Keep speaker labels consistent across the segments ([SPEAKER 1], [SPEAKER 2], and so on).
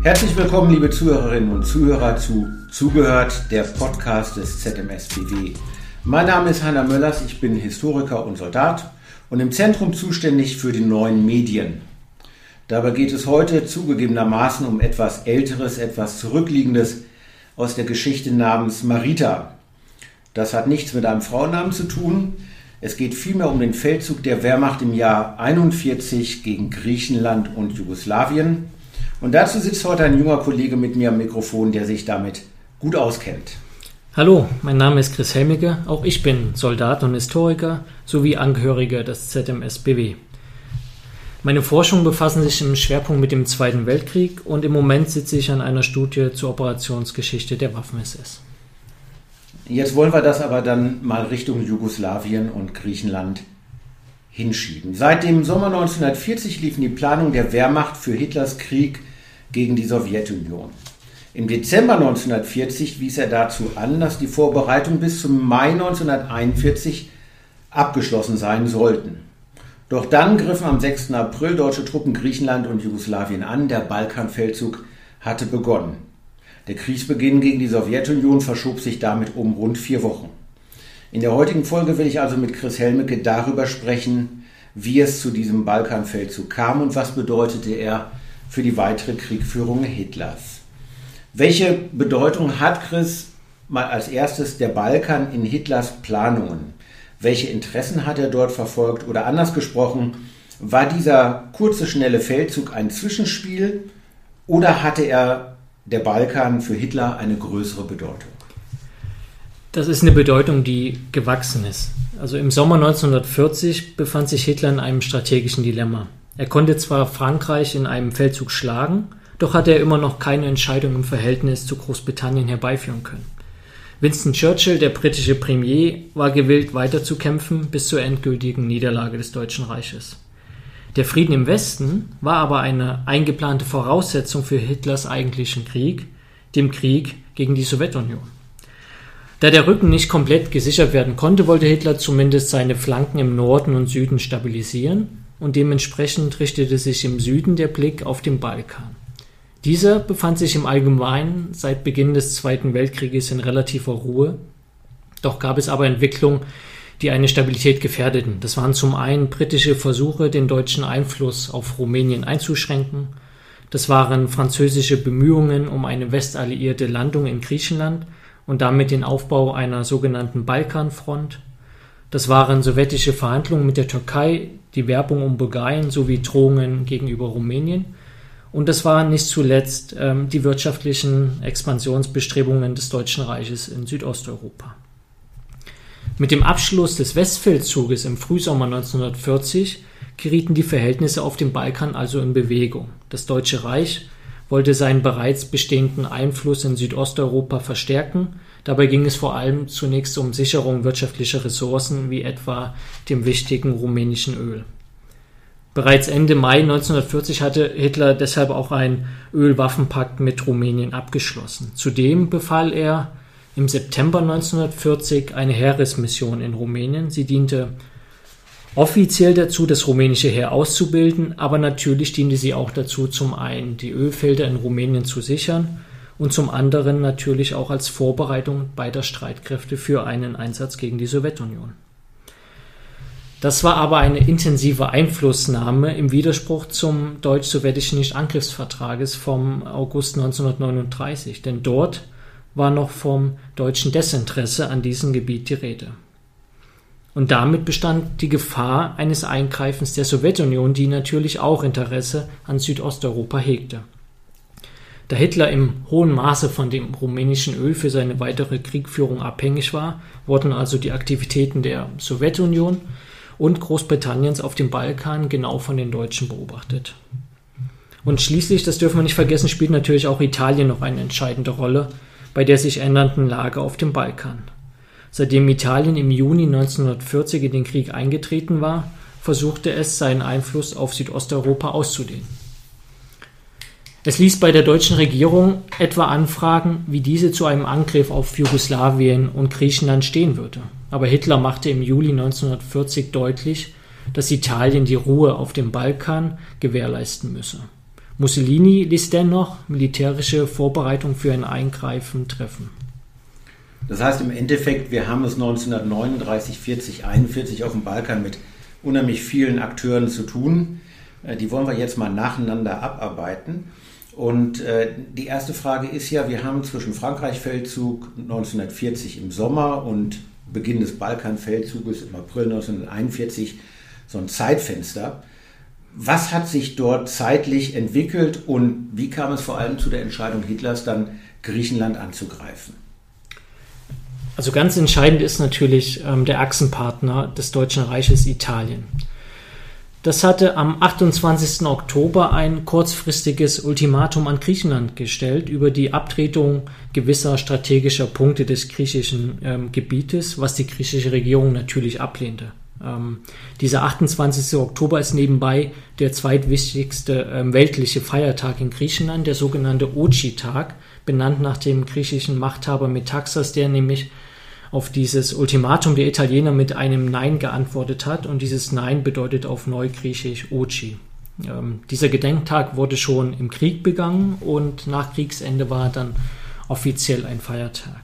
[SPEAKER 1] Herzlich willkommen, liebe Zuhörerinnen und Zuhörer zu Zugehört, der Podcast des ZMSBW. Mein Name ist Heiner Möllers, ich bin Historiker und Soldat und im Zentrum zuständig für die neuen Medien. Dabei geht es heute zugegebenermaßen um etwas Älteres, etwas Zurückliegendes aus der Geschichte namens Marita. Das hat nichts mit einem Frauennamen zu tun. Es geht vielmehr um den Feldzug der Wehrmacht im Jahr 1941 gegen Griechenland und Jugoslawien. Und dazu sitzt heute ein junger Kollege mit mir am Mikrofon, der sich damit gut auskennt.
[SPEAKER 2] Hallo, mein Name ist Chris Helmicke, auch ich bin Soldat und Historiker sowie Angehöriger des ZMSBW. Meine Forschungen befassen sich im Schwerpunkt mit dem Zweiten Weltkrieg und im Moment sitze ich an einer Studie zur Operationsgeschichte der Waffen-SS.
[SPEAKER 1] Jetzt wollen wir das aber dann mal Richtung Jugoslawien und Griechenland hinschieben. Seit dem Sommer 1940 liefen die Planungen der Wehrmacht für Hitlers Krieg gegen die Sowjetunion. Im Dezember 1940 wies er dazu an, dass die Vorbereitungen bis zum Mai 1941 abgeschlossen sein sollten. Doch dann griffen am 6. April deutsche Truppen Griechenland und Jugoslawien an. Der Balkanfeldzug hatte begonnen. Der Kriegsbeginn gegen die Sowjetunion verschob sich damit um rund 4 Wochen. In der heutigen Folge will ich also mit Chris Helmicke darüber sprechen, wie es zu diesem Balkanfeldzug kam und was bedeutete er für die weitere Kriegführung Hitlers. Welche Bedeutung hat, Chris, mal als erstes der Balkan in Hitlers Planungen? Welche Interessen hat er dort verfolgt? Oder anders gesprochen, war dieser kurze, schnelle Feldzug ein Zwischenspiel oder hatte der Balkan für Hitler eine größere Bedeutung?
[SPEAKER 2] Das ist eine Bedeutung, die gewachsen ist. Also im Sommer 1940 befand sich Hitler in einem strategischen Dilemma. Er konnte zwar Frankreich in einem Feldzug schlagen, doch hatte er immer noch keine Entscheidung im Verhältnis zu Großbritannien herbeiführen können. Winston Churchill, der britische Premier, war gewillt weiterzukämpfen bis zur endgültigen Niederlage des Deutschen Reiches. Der Frieden im Westen war aber eine eingeplante Voraussetzung für Hitlers eigentlichen Krieg, dem Krieg gegen die Sowjetunion. Da der Rücken nicht komplett gesichert werden konnte, wollte Hitler zumindest seine Flanken im Norden und Süden stabilisieren und dementsprechend richtete sich im Süden der Blick auf den Balkan. Dieser befand sich im Allgemeinen seit Beginn des Zweiten Weltkrieges in relativer Ruhe, doch gab es aber Entwicklungen, die eine Stabilität gefährdeten. Das waren zum einen britische Versuche, den deutschen Einfluss auf Rumänien einzuschränken. Das waren französische Bemühungen um eine westalliierte Landung in Griechenland und damit den Aufbau einer sogenannten Balkanfront. Das waren sowjetische Verhandlungen mit der Türkei, die Werbung um Bulgarien sowie Drohungen gegenüber Rumänien. Und das waren nicht zuletzt die wirtschaftlichen Expansionsbestrebungen des Deutschen Reiches in Südosteuropa. Mit dem Abschluss des Westfeldzuges im Frühsommer 1940 gerieten die Verhältnisse auf dem Balkan also in Bewegung. Das Deutsche Reich wollte seinen bereits bestehenden Einfluss in Südosteuropa verstärken. Dabei ging es vor allem zunächst um Sicherung wirtschaftlicher Ressourcen, wie etwa dem wichtigen rumänischen Öl. Bereits Ende Mai 1940 hatte Hitler deshalb auch einen Ölwaffenpakt mit Rumänien abgeschlossen. Zudem befahl er im September 1940 eine Heeresmission in Rumänien. Sie diente offiziell dazu, das rumänische Heer auszubilden, aber natürlich diente sie auch dazu, zum einen die Ölfelder in Rumänien zu sichern und zum anderen natürlich auch als Vorbereitung beider Streitkräfte für einen Einsatz gegen die Sowjetunion. Das war aber eine intensive Einflussnahme im Widerspruch zum deutsch-sowjetischen Nichtangriffsvertrages vom August 1939, denn dort war noch vom deutschen Desinteresse an diesem Gebiet die Rede. Und damit bestand die Gefahr eines Eingreifens der Sowjetunion, die natürlich auch Interesse an Südosteuropa hegte. Da Hitler im hohen Maße von dem rumänischen Öl für seine weitere Kriegführung abhängig war, wurden also die Aktivitäten der Sowjetunion und Großbritanniens auf dem Balkan genau von den Deutschen beobachtet. Und schließlich, das dürfen wir nicht vergessen, spielt natürlich auch Italien noch eine entscheidende Rolle bei der sich ändernden Lage auf dem Balkan. Seitdem Italien im Juni 1940 in den Krieg eingetreten war, versuchte es, seinen Einfluss auf Südosteuropa auszudehnen. Es ließ bei der deutschen Regierung etwa anfragen, wie diese zu einem Angriff auf Jugoslawien und Griechenland stehen würde. Aber Hitler machte im Juli 1940 deutlich, dass Italien die Ruhe auf dem Balkan gewährleisten müsse. Mussolini ließ dennoch militärische Vorbereitungen für ein Eingreifen treffen.
[SPEAKER 1] Das heißt im Endeffekt, wir haben es 1939, 40, 41 auf dem Balkan mit unheimlich vielen Akteuren zu tun. Die wollen wir jetzt mal nacheinander abarbeiten. Und die erste Frage ist ja, wir haben zwischen Frankreich-Feldzug 1940 im Sommer und Beginn des Balkanfeldzuges im April 1941 so ein Zeitfenster. Was hat sich dort zeitlich entwickelt und wie kam es vor allem zu der Entscheidung Hitlers, dann Griechenland anzugreifen?
[SPEAKER 2] Also ganz entscheidend ist natürlich der Achsenpartner des Deutschen Reiches, Italien. Das hatte am 28. Oktober ein kurzfristiges Ultimatum an Griechenland gestellt über die Abtretung gewisser strategischer Punkte des griechischen Gebietes, was die griechische Regierung natürlich ablehnte. Dieser 28. Oktober ist nebenbei der zweitwichtigste weltliche Feiertag in Griechenland, der sogenannte Oci-Tag, benannt nach dem griechischen Machthaber Metaxas, der nämlich auf dieses Ultimatum der Italiener mit einem Nein geantwortet hat, und dieses Nein bedeutet auf Neugriechisch Oci. Dieser Gedenktag wurde schon im Krieg begangen und nach Kriegsende war dann offiziell ein Feiertag.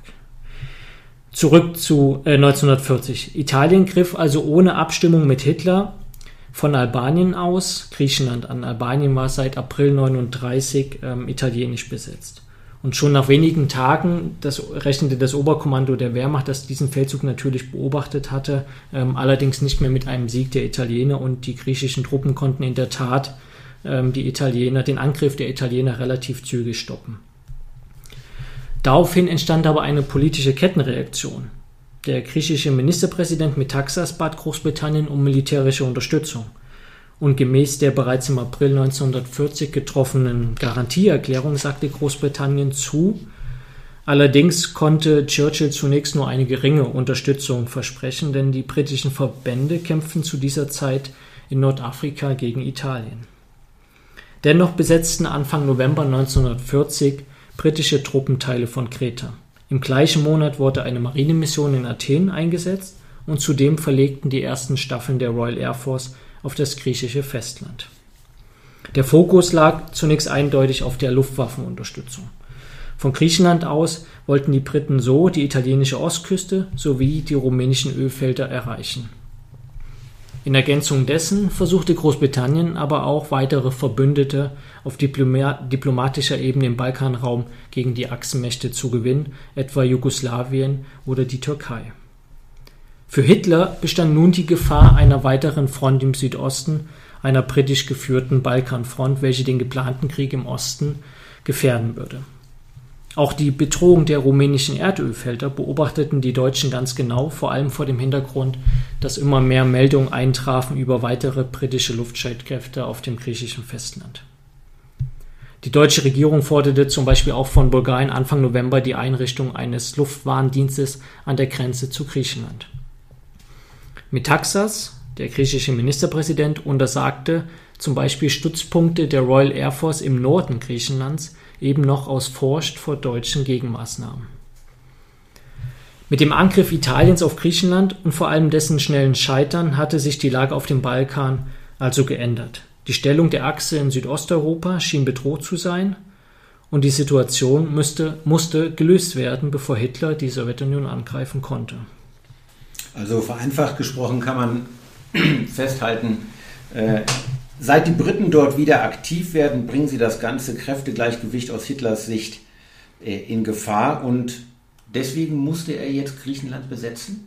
[SPEAKER 2] Zurück zu 1940. Italien griff also ohne Abstimmung mit Hitler von Albanien aus. Griechenland an. Albanien war seit April 1939 italienisch besetzt. Und schon nach wenigen Tagen rechnete das Oberkommando der Wehrmacht, das diesen Feldzug natürlich beobachtet hatte, allerdings nicht mehr mit einem Sieg der Italiener, und die griechischen Truppen konnten in der Tat den Angriff der Italiener relativ zügig stoppen. Daraufhin entstand aber eine politische Kettenreaktion. Der griechische Ministerpräsident Metaxas bat Großbritannien um militärische Unterstützung. Und gemäß der bereits im April 1940 getroffenen Garantieerklärung sagte Großbritannien zu. Allerdings konnte Churchill zunächst nur eine geringe Unterstützung versprechen, denn die britischen Verbände kämpften zu dieser Zeit in Nordafrika gegen Italien. Dennoch besetzten Anfang November 1940 britische Truppenteile von Kreta. Im gleichen Monat wurde eine Marinemission in Athen eingesetzt und zudem verlegten die ersten Staffeln der Royal Air Force auf das griechische Festland. Der Fokus lag zunächst eindeutig auf der Luftwaffenunterstützung. Von Griechenland aus wollten die Briten so die italienische Ostküste sowie die rumänischen Ölfelder erreichen. In Ergänzung dessen versuchte Großbritannien aber auch weitere Verbündete auf diplomatischer Ebene im Balkanraum gegen die Achsenmächte zu gewinnen, etwa Jugoslawien oder die Türkei. Für Hitler bestand nun die Gefahr einer weiteren Front im Südosten, einer britisch geführten Balkanfront, welche den geplanten Krieg im Osten gefährden würde. Auch die Bedrohung der rumänischen Erdölfelder beobachteten die Deutschen ganz genau, vor allem vor dem Hintergrund, dass immer mehr Meldungen eintrafen über weitere britische Luftstreitkräfte auf dem griechischen Festland. Die deutsche Regierung forderte zum Beispiel auch von Bulgarien Anfang November die Einrichtung eines Luftwarndienstes an der Grenze zu Griechenland. Metaxas, der griechische Ministerpräsident, untersagte zum Beispiel Stützpunkte der Royal Air Force im Norden Griechenlands eben noch aus Furcht vor deutschen Gegenmaßnahmen. Mit dem Angriff Italiens auf Griechenland und vor allem dessen schnellen Scheitern hatte sich die Lage auf dem Balkan also geändert. Die Stellung der Achse in Südosteuropa schien bedroht zu sein und die Situation musste gelöst werden, bevor Hitler die Sowjetunion angreifen konnte.
[SPEAKER 1] Also vereinfacht gesprochen kann man festhalten, seit die Briten dort wieder aktiv werden, bringen sie das ganze Kräftegleichgewicht aus Hitlers Sicht in Gefahr, und deswegen musste er jetzt Griechenland besetzen?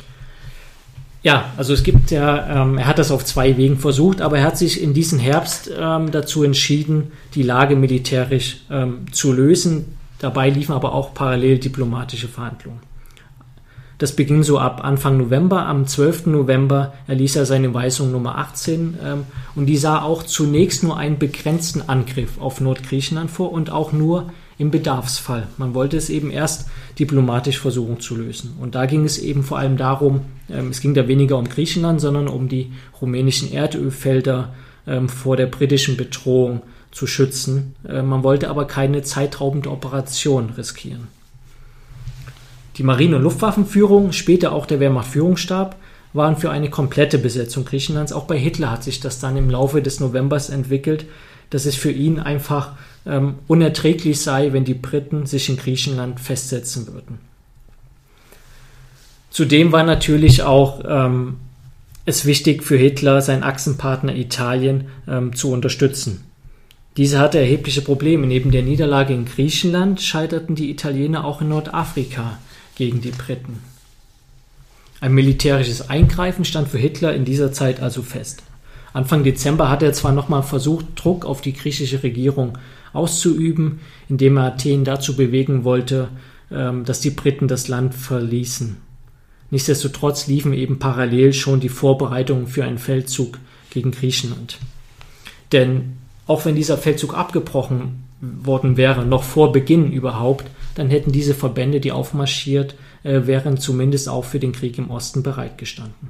[SPEAKER 2] Ja, also es gibt ja, er hat das auf zwei Wegen versucht, aber er hat sich in diesem Herbst dazu entschieden, die Lage militärisch zu lösen. Dabei liefen aber auch parallel diplomatische Verhandlungen. Das beging so ab Anfang November. Am 12. November erließ er seine Weisung Nummer 18 und die sah auch zunächst nur einen begrenzten Angriff auf Nordgriechenland vor und auch nur im Bedarfsfall. Man wollte es eben erst diplomatisch versuchen zu lösen. Und da ging es eben vor allem darum, es ging da weniger um Griechenland, sondern um die rumänischen Erdölfelder vor der britischen Bedrohung zu schützen. Man wollte aber keine zeitraubende Operation riskieren. Die Marine- und Luftwaffenführung, später auch der Wehrmachtführungsstab, waren für eine komplette Besetzung Griechenlands. Auch bei Hitler hat sich das dann im Laufe des Novembers entwickelt, dass es für ihn einfach unerträglich sei, wenn die Briten sich in Griechenland festsetzen würden. Zudem war natürlich auch es wichtig für Hitler, seinen Achsenpartner Italien zu unterstützen. Diese hatte erhebliche Probleme. Neben der Niederlage in Griechenland scheiterten die Italiener auch in Nordafrika gegen die Briten. Ein militärisches Eingreifen stand für Hitler in dieser Zeit also fest. Anfang Dezember hat er zwar nochmal versucht, Druck auf die griechische Regierung auszuüben, indem er Athen dazu bewegen wollte, dass die Briten das Land verließen. Nichtsdestotrotz liefen eben parallel schon die Vorbereitungen für einen Feldzug gegen Griechenland. Denn auch wenn dieser Feldzug abgebrochen worden wäre, noch vor Beginn überhaupt, dann hätten diese Verbände, die aufmarschiert wären, zumindest auch für den Krieg im Osten bereitgestanden.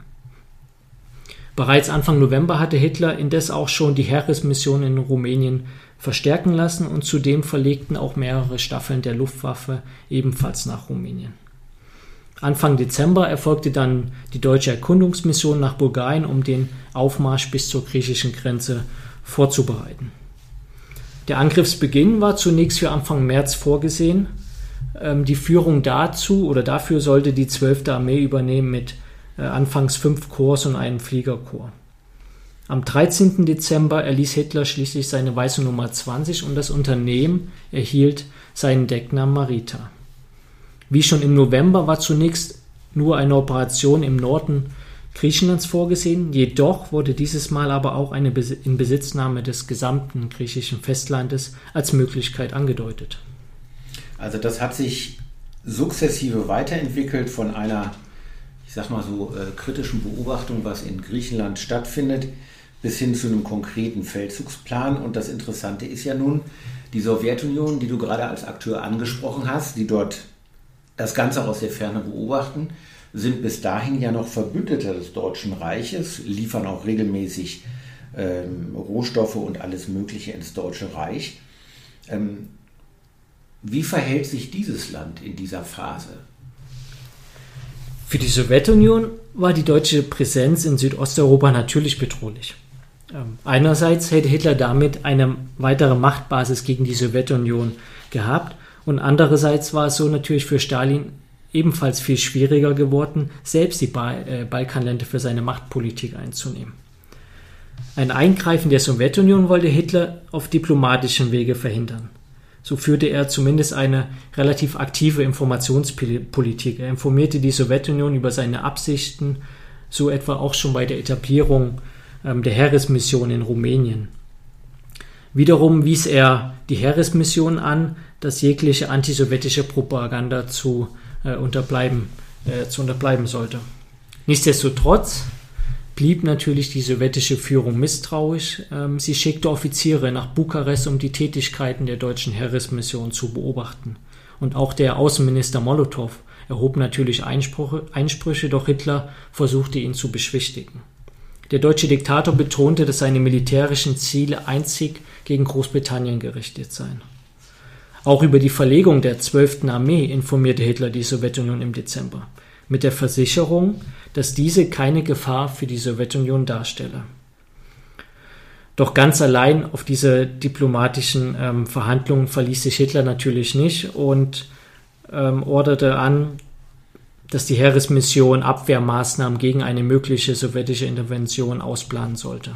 [SPEAKER 2] Bereits Anfang November hatte Hitler indes auch schon die Heeresmission in Rumänien verstärken lassen und zudem verlegten auch mehrere Staffeln der Luftwaffe ebenfalls nach Rumänien. Anfang Dezember erfolgte dann die deutsche Erkundungsmission nach Bulgarien, um den Aufmarsch bis zur griechischen Grenze vorzubereiten. Der Angriffsbeginn war zunächst für Anfang März vorgesehen. Die Führung dafür sollte die 12. Armee übernehmen mit anfangs 5 Korps und einem Fliegerkorps. Am 13. Dezember erließ Hitler schließlich seine Weiße Nummer 20 und das Unternehmen erhielt seinen Decknamen Marita. Wie schon im November war zunächst nur eine Operation im Norden Griechenlands vorgesehen, jedoch wurde dieses Mal aber auch eine Inbesitznahme des gesamten griechischen Festlandes als Möglichkeit angedeutet.
[SPEAKER 1] Also das hat sich sukzessive weiterentwickelt von einer, ich sag mal so, kritischen Beobachtung, was in Griechenland stattfindet, bis hin zu einem konkreten Feldzugsplan. Und das Interessante ist ja nun, die Sowjetunion, die du gerade als Akteur angesprochen hast, die dort das Ganze aus der Ferne beobachten, sind bis dahin ja noch Verbündete des Deutschen Reiches, liefern auch regelmäßig Rohstoffe und alles Mögliche ins Deutsche Reich. Wie verhält sich dieses Land in dieser Phase?
[SPEAKER 2] Für die Sowjetunion war die deutsche Präsenz in Südosteuropa natürlich bedrohlich. Einerseits hätte Hitler damit eine weitere Machtbasis gegen die Sowjetunion gehabt und andererseits war es so natürlich für Stalin ebenfalls viel schwieriger geworden, selbst die Balkanländer für seine Machtpolitik einzunehmen. Ein Eingreifen der Sowjetunion wollte Hitler auf diplomatischem Wege verhindern. So führte er zumindest eine relativ aktive Informationspolitik. Er informierte die Sowjetunion über seine Absichten, so etwa auch schon bei der Etablierung der Heeresmission in Rumänien. Wiederum wies er die Heeresmission an, dass jegliche antisowjetische Propaganda zu unterbleiben sollte. Nichtsdestotrotz blieb natürlich die sowjetische Führung misstrauisch. Sie schickte Offiziere nach Bukarest, um die Tätigkeiten der deutschen Heeresmission zu beobachten. Und auch der Außenminister Molotow erhob natürlich Einsprüche, doch Hitler versuchte ihn zu beschwichtigen. Der deutsche Diktator betonte, dass seine militärischen Ziele einzig gegen Großbritannien gerichtet seien. Auch über die Verlegung der 12. Armee informierte Hitler die Sowjetunion im Dezember, mit der Versicherung, dass diese keine Gefahr für die Sowjetunion darstelle. Doch ganz allein auf diese diplomatischen Verhandlungen verließ sich Hitler natürlich nicht und orderte an, dass die Heeresmission Abwehrmaßnahmen gegen eine mögliche sowjetische Intervention ausplanen sollte.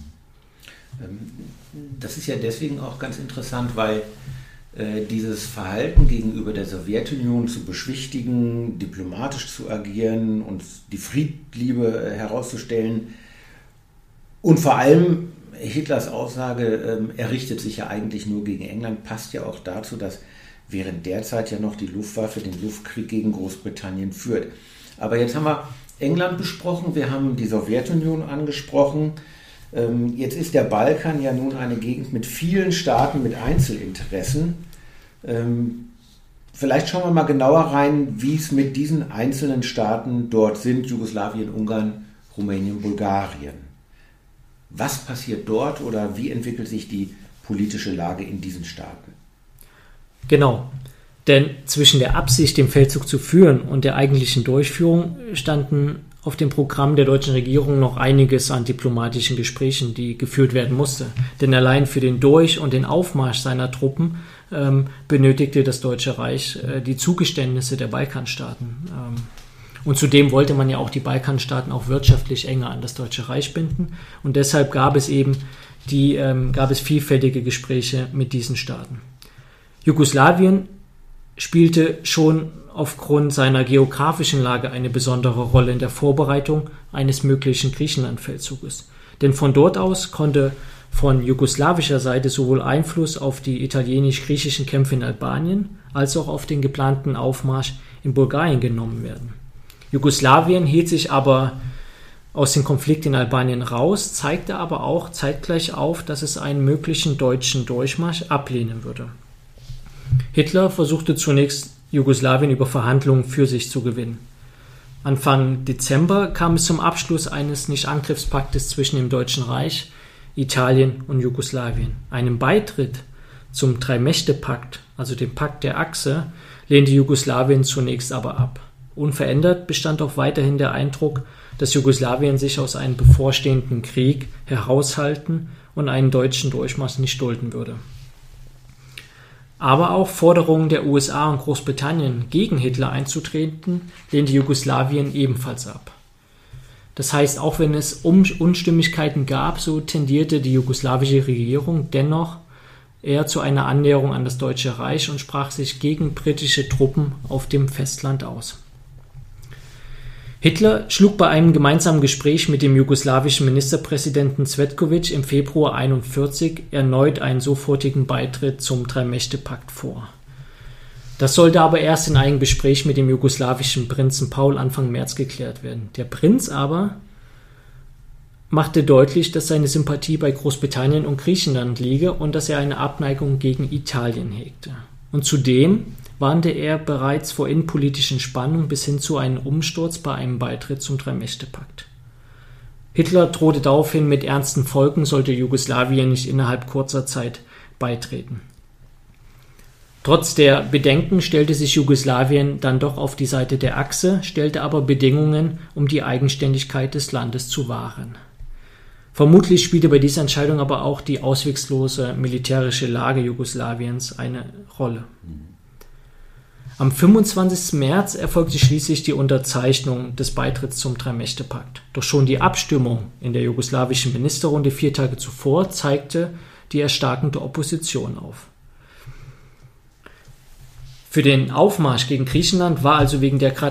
[SPEAKER 1] Das ist ja deswegen auch ganz interessant, weil dieses Verhalten gegenüber der Sowjetunion zu beschwichtigen, diplomatisch zu agieren und die Friedliebe herauszustellen und vor allem Hitlers Aussage, er richtet sich ja eigentlich nur gegen England, passt ja auch dazu, dass während der Zeit ja noch die Luftwaffe den Luftkrieg gegen Großbritannien führt. Aber jetzt haben wir England besprochen, wir haben die Sowjetunion angesprochen. Jetzt ist der Balkan ja nun eine Gegend mit vielen Staaten mit Einzelinteressen. Vielleicht schauen wir mal genauer rein, wie es mit diesen einzelnen Staaten dort sind, Jugoslawien, Ungarn, Rumänien, Bulgarien. Was passiert dort oder wie entwickelt sich die politische Lage in diesen Staaten?
[SPEAKER 2] Genau, denn zwischen der Absicht, den Feldzug zu führen und der eigentlichen Durchführung standen auf dem Programm der deutschen Regierung noch einiges an diplomatischen Gesprächen, die geführt werden musste. Denn allein für den Durch- und den Aufmarsch seiner Truppen benötigte das Deutsche Reich die Zugeständnisse der Balkanstaaten. Und zudem wollte man ja auch die Balkanstaaten auch wirtschaftlich enger an das Deutsche Reich binden. Und deshalb gab es vielfältige Gespräche mit diesen Staaten. Jugoslawien spielte schon aufgrund seiner geografischen Lage eine besondere Rolle in der Vorbereitung eines möglichen Griechenland-Feldzuges. Denn von dort aus konnte von jugoslawischer Seite sowohl Einfluss auf die italienisch-griechischen Kämpfe in Albanien als auch auf den geplanten Aufmarsch in Bulgarien genommen werden. Jugoslawien hielt sich aber aus dem Konflikt in Albanien raus, zeigte aber auch zeitgleich auf, dass es einen möglichen deutschen Durchmarsch ablehnen würde. Hitler versuchte zunächst, Jugoslawien über Verhandlungen für sich zu gewinnen. Anfang Dezember kam es zum Abschluss eines Nichtangriffspaktes zwischen dem Deutschen Reich, Italien und Jugoslawien. Einen Beitritt zum Drei-Mächte-Pakt, also dem Pakt der Achse, lehnte Jugoslawien zunächst aber ab. Unverändert bestand auch weiterhin der Eindruck, dass Jugoslawien sich aus einem bevorstehenden Krieg heraushalten und einen deutschen Durchmarsch nicht dulden würde. Aber auch Forderungen der USA und Großbritannien, gegen Hitler einzutreten, lehnte Jugoslawien ebenfalls ab. Das heißt, auch wenn es Unstimmigkeiten gab, so tendierte die jugoslawische Regierung dennoch eher zu einer Annäherung an das Deutsche Reich und sprach sich gegen britische Truppen auf dem Festland aus. Hitler schlug bei einem gemeinsamen Gespräch mit dem jugoslawischen Ministerpräsidenten Cvetković im Februar 1941 erneut einen sofortigen Beitritt zum Drei-Mächte-Pakt vor. Das sollte aber erst in einem Gespräch mit dem jugoslawischen Prinzen Paul Anfang März geklärt werden. Der Prinz aber machte deutlich, dass seine Sympathie bei Großbritannien und Griechenland liege und dass er eine Abneigung gegen Italien hegte. Und zudem warnte er bereits vor innenpolitischen Spannungen bis hin zu einem Umsturz bei einem Beitritt zum Drei-Mächte-Pakt. Hitler drohte daraufhin mit ernsten Folgen, sollte Jugoslawien nicht innerhalb kurzer Zeit beitreten. Trotz der Bedenken stellte sich Jugoslawien dann doch auf die Seite der Achse, stellte aber Bedingungen, um die Eigenständigkeit des Landes zu wahren. Vermutlich spielte bei dieser Entscheidung aber auch die auswegslose militärische Lage Jugoslawiens eine Rolle. Am 25. März erfolgte schließlich die Unterzeichnung des Beitritts zum Drei-Mächte-Pakt. Doch schon die Abstimmung in der jugoslawischen Ministerrunde 4 Tage zuvor zeigte die erstarkende Opposition auf. Für den Aufmarsch gegen Griechenland war also wegen der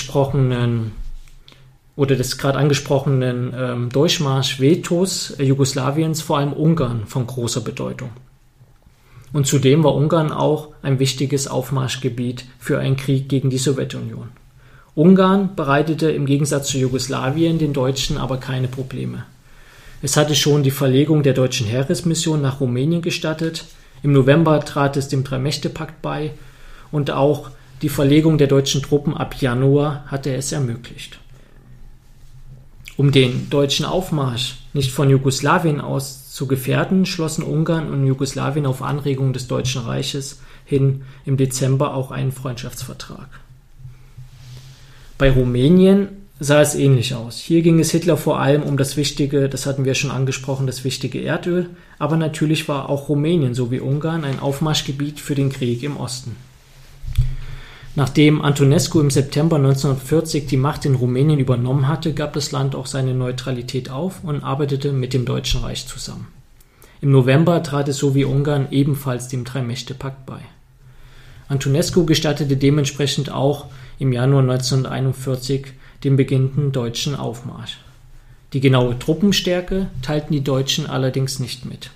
[SPEAKER 2] des gerade angesprochenen Durchmarsch-Vetos Jugoslawiens vor allem Ungarn von großer Bedeutung. Und zudem war Ungarn auch ein wichtiges Aufmarschgebiet für einen Krieg gegen die Sowjetunion. Ungarn bereitete im Gegensatz zu Jugoslawien den Deutschen aber keine Probleme. Es hatte schon die Verlegung der deutschen Heeresmission nach Rumänien gestattet, im November trat es dem Drei-Mächte-Pakt bei und auch die Verlegung der deutschen Truppen ab Januar hatte es ermöglicht. Um den deutschen Aufmarsch nicht von Jugoslawien aus zu gefährden, schlossen Ungarn und Jugoslawien auf Anregung des Deutschen Reiches hin im Dezember auch einen Freundschaftsvertrag. Bei Rumänien sah es ähnlich aus. Hier ging es Hitler vor allem um das wichtige, das hatten wir schon angesprochen, das wichtige Erdöl, aber natürlich war auch Rumänien sowie Ungarn ein Aufmarschgebiet für den Krieg im Osten. Nachdem Antonescu im September 1940 die Macht in Rumänien übernommen hatte, gab das Land auch seine Neutralität auf und arbeitete mit dem Deutschen Reich zusammen. Im November trat es so wie Ungarn ebenfalls dem Drei-Mächte-Pakt bei. Antonescu gestattete dementsprechend auch im Januar 1941 den beginnenden deutschen Aufmarsch. Die genaue Truppenstärke teilten die Deutschen allerdings nicht mit.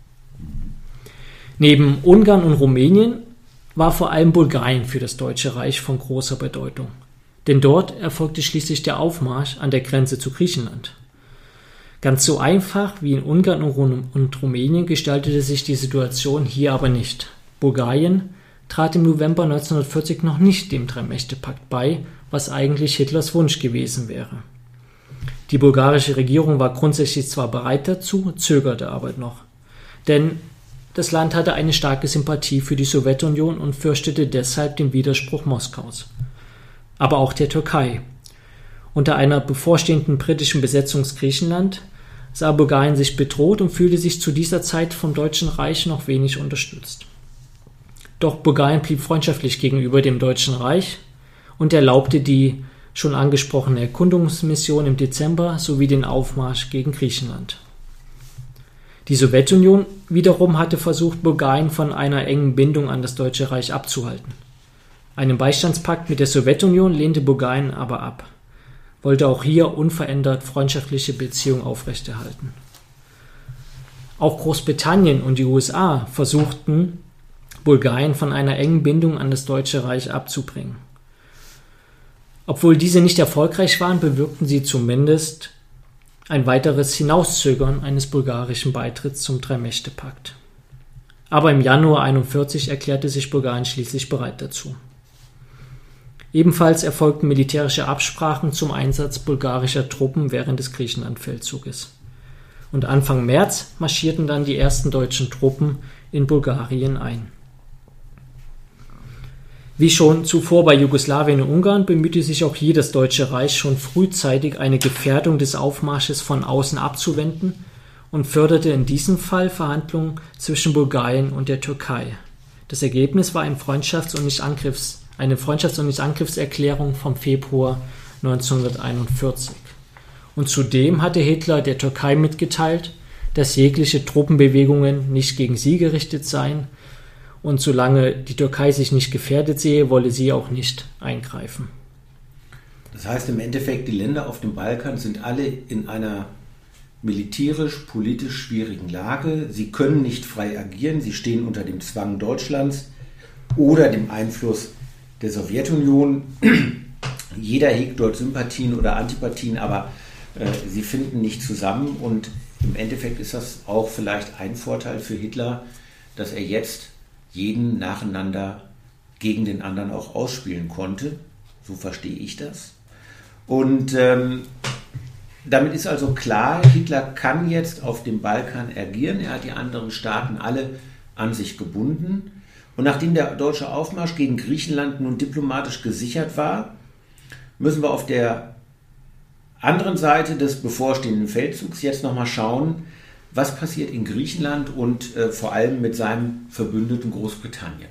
[SPEAKER 2] Neben Ungarn und Rumänien war vor allem Bulgarien für das Deutsche Reich von großer Bedeutung. Denn dort erfolgte schließlich der Aufmarsch an der Grenze zu Griechenland. Ganz so einfach wie in Ungarn und Rumänien gestaltete sich die Situation hier aber nicht. Bulgarien trat im November 1940 noch nicht dem Drei-Mächte-Pakt bei, was eigentlich Hitlers Wunsch gewesen wäre. Die bulgarische Regierung war grundsätzlich zwar bereit dazu, zögerte aber noch. Denn das Land hatte eine starke Sympathie für die Sowjetunion und fürchtete deshalb den Widerspruch Moskaus, aber auch der Türkei. Unter einer bevorstehenden britischen Besetzung Griechenland sah Bulgarien sich bedroht und fühlte sich zu dieser Zeit vom Deutschen Reich noch wenig unterstützt. Doch Bulgarien blieb freundschaftlich gegenüber dem Deutschen Reich und erlaubte die schon angesprochene Erkundungsmission im Dezember sowie den Aufmarsch gegen Griechenland. Die Sowjetunion wiederum hatte versucht, Bulgarien von einer engen Bindung an das Deutsche Reich abzuhalten. Einen Beistandspakt mit der Sowjetunion lehnte Bulgarien aber ab, wollte auch hier unverändert freundschaftliche Beziehungen aufrechterhalten. Auch Großbritannien und die USA versuchten, Bulgarien von einer engen Bindung an das Deutsche Reich abzubringen. Obwohl diese nicht erfolgreich waren, bewirkten sie zumindest ein weiteres Hinauszögern eines bulgarischen Beitritts zum Drei-Mächte-Pakt. Aber im Januar 1941 erklärte sich Bulgarien schließlich bereit dazu. Ebenfalls erfolgten militärische Absprachen zum Einsatz bulgarischer Truppen während des Griechenlandfeldzuges. Und Anfang März marschierten dann die ersten deutschen Truppen in Bulgarien ein. Wie schon zuvor bei Jugoslawien und Ungarn bemühte sich auch hier das Deutsche Reich schon frühzeitig, eine Gefährdung des Aufmarsches von außen abzuwenden und förderte in diesem Fall Verhandlungen zwischen Bulgarien und der Türkei. Das Ergebnis war eine Freundschafts- und Nicht-Angriffserklärung vom Februar 1941. Und zudem hatte Hitler der Türkei mitgeteilt, dass jegliche Truppenbewegungen nicht gegen sie gerichtet seien, und solange die Türkei sich nicht gefährdet sehe, wolle sie auch nicht eingreifen.
[SPEAKER 1] Das heißt im Endeffekt, die Länder auf dem Balkan sind alle in einer militärisch-politisch schwierigen Lage. Sie können nicht frei agieren, sie stehen unter dem Zwang Deutschlands oder dem Einfluss der Sowjetunion. Jeder hegt dort Sympathien oder Antipathien, aber sie finden nicht zusammen. Und im Endeffekt ist das auch vielleicht ein Vorteil für Hitler, dass er jetzt jeden nacheinander gegen den anderen auch ausspielen konnte. So verstehe ich das. Und damit ist also klar, Hitler kann jetzt auf dem Balkan agieren. Er hat die anderen Staaten alle an sich gebunden. Und nachdem der deutsche Aufmarsch gegen Griechenland nun diplomatisch gesichert war, müssen wir auf der anderen Seite des bevorstehenden Feldzugs jetzt nochmal schauen, was passiert in Griechenland und vor allem mit seinem Verbündeten Großbritannien.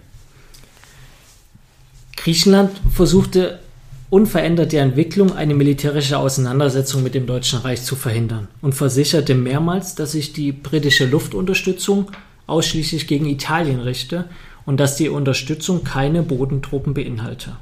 [SPEAKER 2] Griechenland versuchte unverändert der Entwicklung eine militärische Auseinandersetzung mit dem Deutschen Reich zu verhindern und versicherte mehrmals, dass sich die britische Luftunterstützung ausschließlich gegen Italien richte und dass die Unterstützung keine Bodentruppen beinhalte.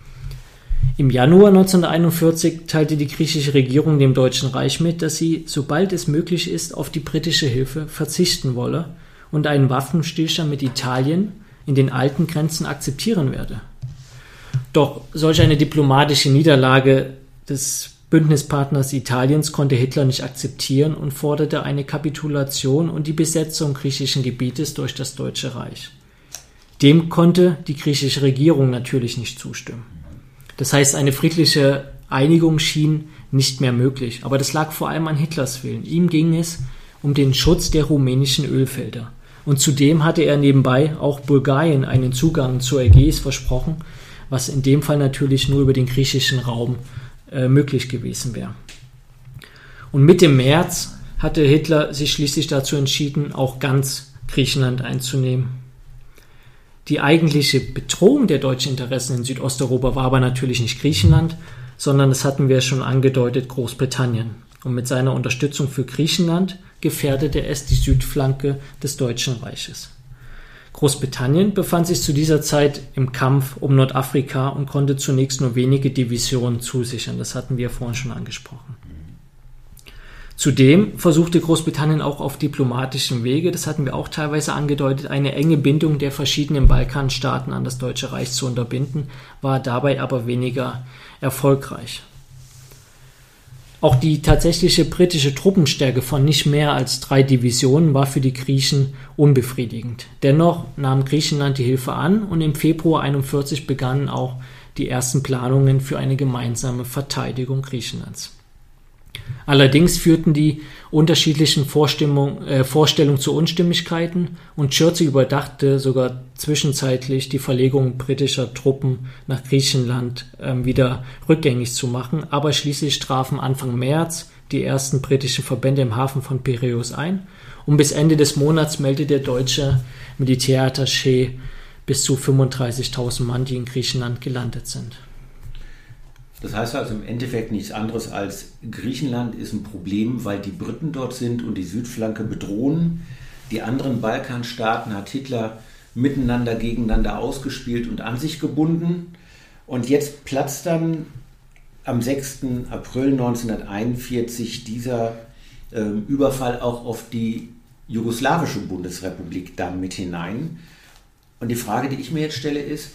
[SPEAKER 2] Im Januar 1941 teilte die griechische Regierung dem Deutschen Reich mit, dass sie, sobald es möglich ist, auf die britische Hilfe verzichten wolle und einen Waffenstillstand mit Italien in den alten Grenzen akzeptieren werde. Doch solch eine diplomatische Niederlage des Bündnispartners Italiens konnte Hitler nicht akzeptieren und forderte eine Kapitulation und die Besetzung griechischen Gebietes durch das Deutsche Reich. Dem konnte die griechische Regierung natürlich nicht zustimmen. Das heißt, eine friedliche Einigung schien nicht mehr möglich. Aber das lag vor allem an Hitlers Willen. Ihm ging es um den Schutz der rumänischen Ölfelder. Und zudem hatte er nebenbei auch Bulgarien einen Zugang zur Ägäis versprochen, was in dem Fall natürlich nur über den griechischen Raum möglich gewesen wäre. Und Mitte März hatte Hitler sich schließlich dazu entschieden, auch ganz Griechenland einzunehmen. Die eigentliche Bedrohung der deutschen Interessen in Südosteuropa war aber natürlich nicht Griechenland, sondern, das hatten wir schon angedeutet, Großbritannien. Und mit seiner Unterstützung für Griechenland gefährdete es die Südflanke des Deutschen Reiches. Großbritannien befand sich zu dieser Zeit im Kampf um Nordafrika und konnte zunächst nur wenige Divisionen zusichern. Das hatten wir vorhin schon angesprochen. Zudem versuchte Großbritannien auch auf diplomatischem Wege, das hatten wir auch teilweise angedeutet, eine enge Bindung der verschiedenen Balkanstaaten an das Deutsche Reich zu unterbinden, war dabei aber weniger erfolgreich. Auch die tatsächliche britische Truppenstärke von nicht mehr als 3 Divisionen war für die Griechen unbefriedigend. Dennoch nahm Griechenland die Hilfe an und im Februar 1941 begannen auch die ersten Planungen für eine gemeinsame Verteidigung Griechenlands. Allerdings führten die unterschiedlichen Vorstellungen zu Unstimmigkeiten und Churchill überdachte sogar zwischenzeitlich die Verlegung britischer Truppen nach Griechenland wieder rückgängig zu machen, aber schließlich trafen Anfang März die ersten britischen Verbände im Hafen von Piräus ein und bis Ende des Monats meldete der deutsche Militärattaché bis zu 35.000 Mann, die in Griechenland gelandet sind.
[SPEAKER 1] Das heißt also im Endeffekt nichts anderes als Griechenland ist ein Problem, weil die Briten dort sind und die Südflanke bedrohen. Die anderen Balkanstaaten hat Hitler miteinander, gegeneinander ausgespielt und an sich gebunden. Und jetzt platzt dann am 6. April 1941 dieser Überfall auch auf die jugoslawische Bundesrepublik da mit hinein. Und die Frage, die ich mir jetzt stelle, ist,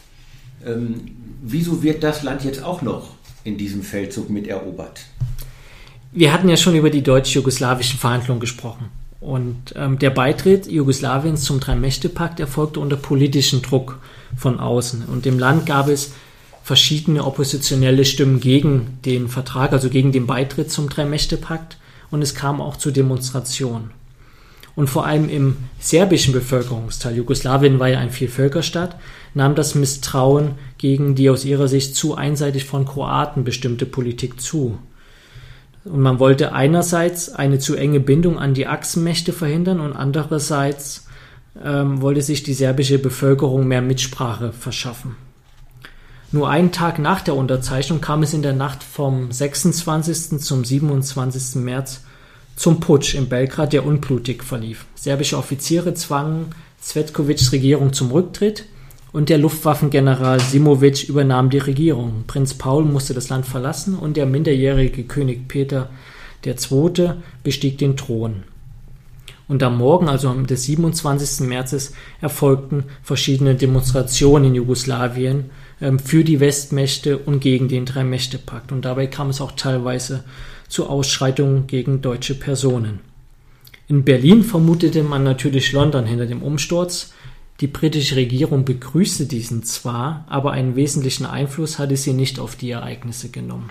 [SPEAKER 1] wieso wird das Land jetzt auch noch in diesem Feldzug mit erobert?
[SPEAKER 2] Wir hatten ja schon über die deutsch-jugoslawischen Verhandlungen gesprochen. Und der Beitritt Jugoslawiens zum Drei-Mächte-Pakt erfolgte unter politischem Druck von außen. Und im Land gab es verschiedene oppositionelle Stimmen gegen den Vertrag, also gegen den Beitritt zum Drei-Mächte-Pakt. Und es kam auch zu Demonstrationen. Und vor allem im serbischen Bevölkerungsteil, Jugoslawien war ja ein Vielvölkerstaat, nahm das Misstrauen gegen die aus ihrer Sicht zu einseitig von Kroaten bestimmte Politik zu. Und man wollte einerseits eine zu enge Bindung an die Achsenmächte verhindern und andererseits wollte sich die serbische Bevölkerung mehr Mitsprache verschaffen. Nur einen Tag nach der Unterzeichnung kam es in der Nacht vom 26. zum 27. März zum Putsch in Belgrad, der unblutig verlief. Serbische Offiziere zwangen Cvetkovićs Regierung zum Rücktritt und der Luftwaffengeneral Simović übernahm die Regierung. Prinz Paul musste das Land verlassen und der minderjährige König Peter II. Bestieg den Thron. Und am Morgen, also des 27. Märzes, erfolgten verschiedene Demonstrationen in Jugoslawien für die Westmächte und gegen den Drei-Mächte-Pakt. Und dabei kam es auch teilweise zu Ausschreitungen gegen deutsche Personen. In Berlin vermutete man natürlich London hinter dem Umsturz. Die britische Regierung begrüßte diesen zwar, aber einen wesentlichen Einfluss hatte sie nicht auf die Ereignisse genommen.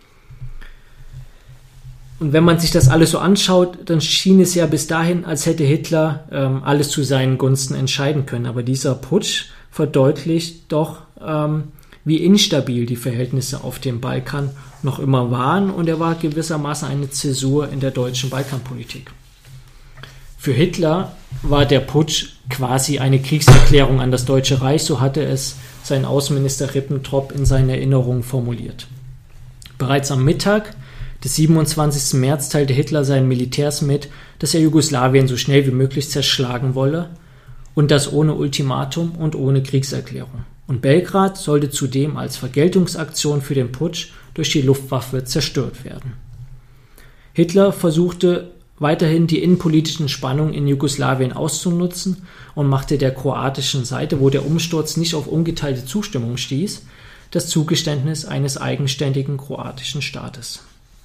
[SPEAKER 2] Und wenn man sich das alles so anschaut, dann schien es ja bis dahin, als hätte Hitler alles zu seinen Gunsten entscheiden können. Aber dieser Putsch verdeutlicht doch, wie instabil die Verhältnisse auf dem Balkan noch immer waren, und er war gewissermaßen eine Zäsur in der deutschen Balkanpolitik. Für Hitler war der Putsch quasi eine Kriegserklärung an das Deutsche Reich, so hatte es sein Außenminister Ribbentrop in seinen Erinnerungen formuliert. Bereits am Mittag des 27. März teilte Hitler seinen Militärs mit, dass er Jugoslawien so schnell wie möglich zerschlagen wolle und das ohne Ultimatum und ohne Kriegserklärung. Und Belgrad sollte zudem als Vergeltungsaktion für den Putsch durch die Luftwaffe zerstört werden. Hitler versuchte weiterhin die innenpolitischen Spannungen in Jugoslawien auszunutzen und machte der kroatischen Seite, wo der Umsturz nicht auf ungeteilte Zustimmung stieß, das Zugeständnis eines eigenständigen kroatischen Staates.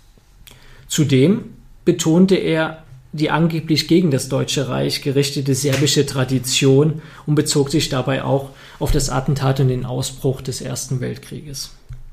[SPEAKER 2] Zudem betonte er die angeblich gegen das Deutsche Reich gerichtete serbische Tradition und bezog sich dabei auch auf das Attentat und den Ausbruch des Ersten Weltkrieges.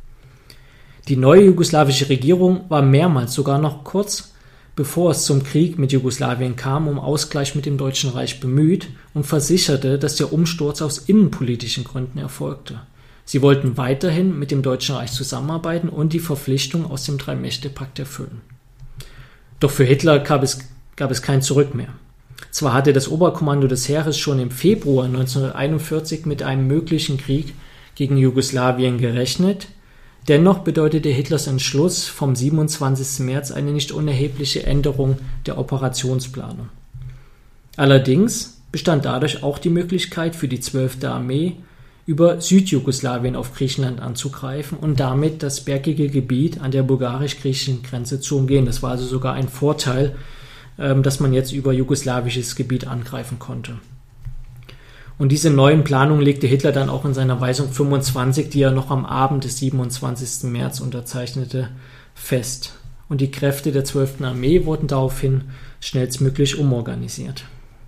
[SPEAKER 2] Die neue jugoslawische Regierung war mehrmals, sogar noch kurz bevor es zum Krieg mit Jugoslawien kam, um Ausgleich mit dem Deutschen Reich bemüht und versicherte, dass der Umsturz aus innenpolitischen Gründen erfolgte. Sie wollten weiterhin mit dem Deutschen Reich zusammenarbeiten und die Verpflichtung aus dem Drei-Mächte-Pakt erfüllen. Doch für Hitler gab es kein Zurück mehr. Zwar hatte das Oberkommando des Heeres schon im Februar 1941 mit einem möglichen Krieg gegen Jugoslawien gerechnet, dennoch bedeutete Hitlers Entschluss vom 27. März eine nicht unerhebliche Änderung der Operationsplanung. Allerdings bestand dadurch auch die Möglichkeit für die 12. Armee, über Südjugoslawien auf Griechenland anzugreifen und damit das bergige Gebiet an der bulgarisch-griechischen Grenze zu umgehen. Das war also sogar ein Vorteil, dass man jetzt über jugoslawisches Gebiet angreifen konnte. Und diese neuen Planungen legte Hitler dann auch in seiner Weisung 25, die er noch am Abend des 27. März unterzeichnete, fest. Und die Kräfte der 12. Armee wurden daraufhin schnellstmöglich umorganisiert.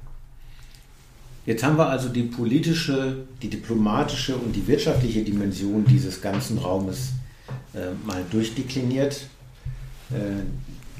[SPEAKER 1] Jetzt haben wir also die politische, die diplomatische und die wirtschaftliche Dimension dieses ganzen Raumes mal durchdekliniert.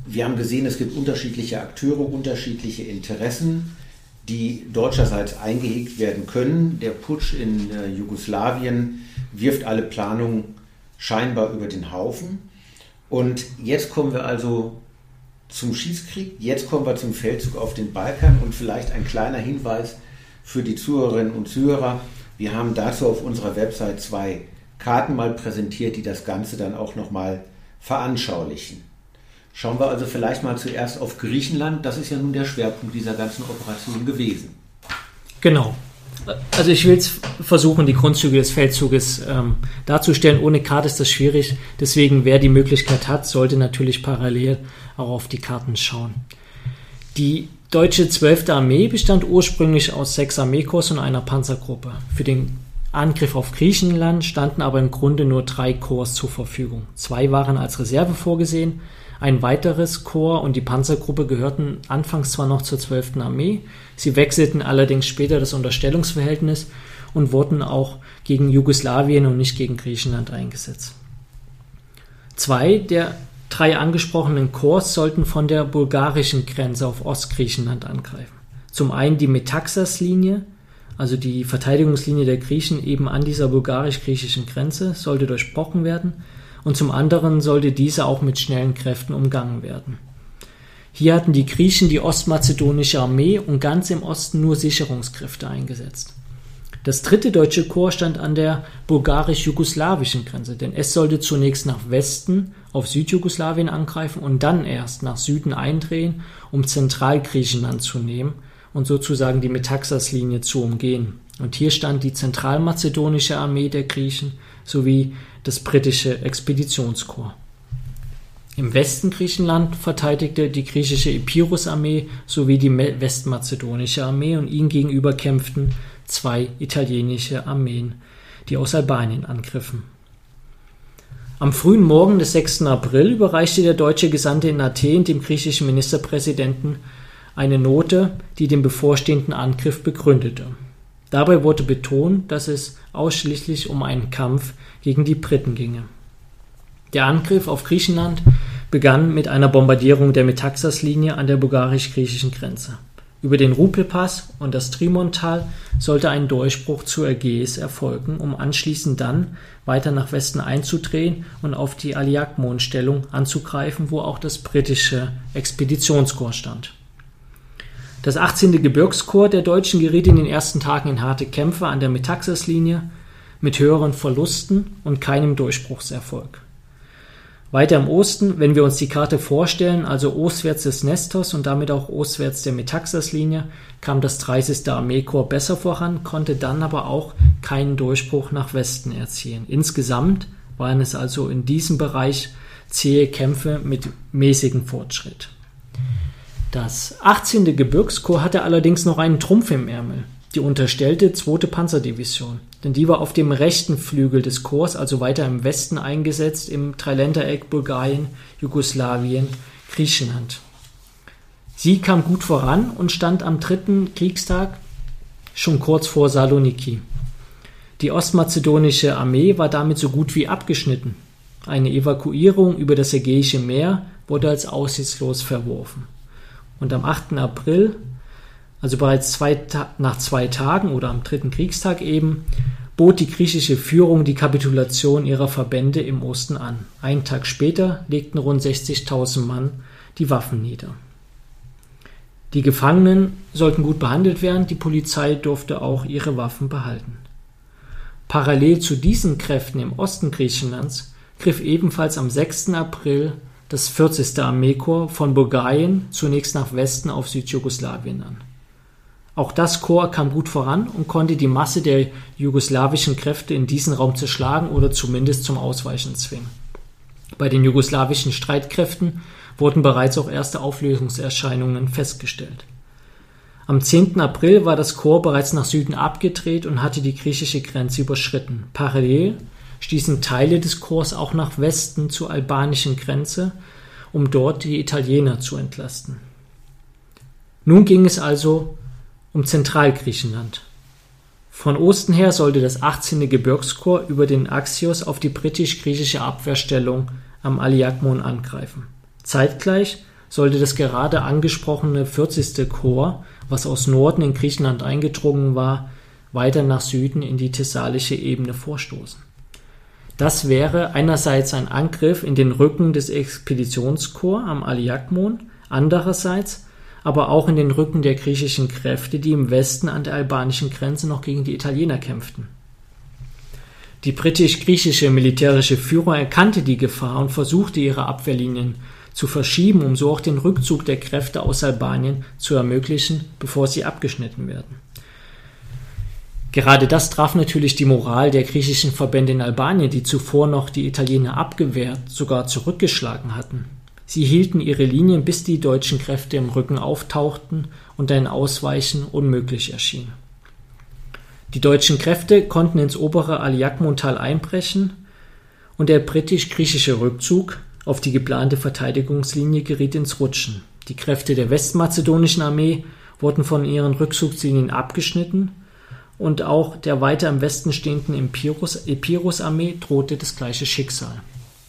[SPEAKER 1] wir haben gesehen, es gibt unterschiedliche Akteure, unterschiedliche Interessen, die deutscherseits eingehegt werden können. Der Putsch in Jugoslawien wirft alle Planungen scheinbar über den Haufen. Und jetzt kommen wir also zum Schießkrieg, jetzt kommen wir zum Feldzug auf den Balkan und vielleicht ein kleiner Hinweis für die Zuhörerinnen und Zuhörer. Wir haben dazu auf unserer Website 2 Karten mal präsentiert, die das Ganze dann auch nochmal veranschaulichen. Schauen wir also vielleicht mal zuerst auf Griechenland. Das ist ja nun der Schwerpunkt dieser ganzen Operation gewesen.
[SPEAKER 2] Genau. Also ich will jetzt versuchen, die Grundzüge des Feldzuges darzustellen. Ohne Karte ist das schwierig. Deswegen, wer die Möglichkeit hat, sollte natürlich parallel auch auf die Karten schauen. Die deutsche 12. Armee bestand ursprünglich aus 6 Armeekorps und einer Panzergruppe. Für den Angriff auf Griechenland standen aber im Grunde nur 3 Korps zur Verfügung. 2 waren als Reserve vorgesehen. Ein weiteres Korps und die Panzergruppe gehörten anfangs zwar noch zur 12. Armee, sie wechselten allerdings später das Unterstellungsverhältnis und wurden auch gegen Jugoslawien und nicht gegen Griechenland eingesetzt. 2 der 3 angesprochenen Korps sollten von der bulgarischen Grenze auf Ostgriechenland angreifen. Zum einen die Metaxas-Linie, also die Verteidigungslinie der Griechen eben an dieser bulgarisch-griechischen Grenze, sollte durchbrochen werden. Und zum anderen sollte diese auch mit schnellen Kräften umgangen werden. Hier hatten die Griechen die ostmazedonische Armee und ganz im Osten nur Sicherungskräfte eingesetzt. Das 3. deutsche Korps stand an der bulgarisch-jugoslawischen Grenze, denn es sollte zunächst nach Westen auf Südjugoslawien angreifen und dann erst nach Süden eindrehen, um Zentralgriechenland zu nehmen und sozusagen die Metaxas-Linie zu umgehen. Und hier stand die zentralmazedonische Armee der Griechen sowie das britische Expeditionskorps. Im Westen Griechenland verteidigte die griechische Epirus-Armee sowie die westmazedonische Armee und ihnen gegenüber kämpften 2 italienische Armeen, die aus Albanien angriffen. Am frühen Morgen des 6. April überreichte der deutsche Gesandte in Athen dem griechischen Ministerpräsidenten eine Note, die den bevorstehenden Angriff begründete. Dabei wurde betont, dass es ausschließlich um einen Kampf gegen die Briten ginge. Der Angriff auf Griechenland begann mit einer Bombardierung der Metaxas-Linie an der bulgarisch-griechischen Grenze. Über den Rupelpass und das Trimontal sollte ein Durchbruch zur Ägäis erfolgen, um anschließend dann weiter nach Westen einzudrehen und auf die Aliakmon-Stellung anzugreifen, wo auch das britische Expeditionskorps stand. Das 18. Gebirgskorps der Deutschen geriet in den ersten Tagen in harte Kämpfe an der Metaxas-Linie mit höheren Verlusten und keinem Durchbruchserfolg. Weiter im Osten, wenn wir uns die Karte vorstellen, also ostwärts des Nestos und damit auch ostwärts der Metaxas-Linie, kam das 30. Armeekorps besser voran, konnte dann aber auch keinen Durchbruch nach Westen erzielen. Insgesamt waren es also in diesem Bereich zähe Kämpfe mit mäßigem Fortschritt. Das 18. Gebirgskorps hatte allerdings noch einen Trumpf im Ärmel, die unterstellte 2. Panzerdivision, denn die war auf dem rechten Flügel des Korps, also weiter im Westen eingesetzt, im Dreiländereck Bulgarien, Jugoslawien, Griechenland. Sie kam gut voran und stand am 3. Kriegstag schon kurz vor Saloniki. Die ostmazedonische Armee war damit so gut wie abgeschnitten. Eine Evakuierung über das Ägäische Meer wurde als aussichtslos verworfen. Und am 8. April, also bereits nach 2 Tagen oder am 3. Kriegstag eben, bot die griechische Führung die Kapitulation ihrer Verbände im Osten an. Einen Tag später legten rund 60.000 Mann die Waffen nieder. Die Gefangenen sollten gut behandelt werden, die Polizei durfte auch ihre Waffen behalten. Parallel zu diesen Kräften im Osten Griechenlands griff ebenfalls am 6. April das 40. Armeekorps von Bulgarien zunächst nach Westen auf Südjugoslawien an. Auch das Korps kam gut voran und konnte die Masse der jugoslawischen Kräfte in diesen Raum zerschlagen oder zumindest zum Ausweichen zwingen. Bei den jugoslawischen Streitkräften wurden bereits auch erste Auflösungserscheinungen festgestellt. Am 10. April war das Korps bereits nach Süden abgedreht und hatte die griechische Grenze überschritten. Parallel stießen Teile des Korps auch nach Westen zur albanischen Grenze, um dort die Italiener zu entlasten. Nun ging es also um Zentralgriechenland. Von Osten her sollte das 18. Gebirgskorps über den Axios auf die britisch-griechische Abwehrstellung am Aliakmon angreifen. Zeitgleich sollte das gerade angesprochene 40. Korps, was aus Norden in Griechenland eingedrungen war, weiter nach Süden in die thessalische Ebene vorstoßen. Das wäre einerseits ein Angriff in den Rücken des Expeditionskorps am Aliakmon, andererseits aber auch in den Rücken der griechischen Kräfte, die im Westen an der albanischen Grenze noch gegen die Italiener kämpften. Die britisch-griechische militärische Führung erkannte die Gefahr und versuchte, ihre Abwehrlinien zu verschieben, um so auch den Rückzug der Kräfte aus Albanien zu ermöglichen, bevor sie abgeschnitten werden. Gerade das traf natürlich die Moral der griechischen Verbände in Albanien, die zuvor noch die Italiener abgewehrt, sogar zurückgeschlagen hatten. Sie hielten ihre Linien, bis die deutschen Kräfte im Rücken auftauchten und ein Ausweichen unmöglich erschien. Die deutschen Kräfte konnten ins obere Aliakmontal einbrechen und der britisch-griechische Rückzug auf die geplante Verteidigungslinie geriet ins Rutschen. Die Kräfte der westmazedonischen Armee wurden von ihren Rückzugslinien abgeschnitten und auch der weiter im Westen stehenden Epirus-Armee drohte das gleiche Schicksal.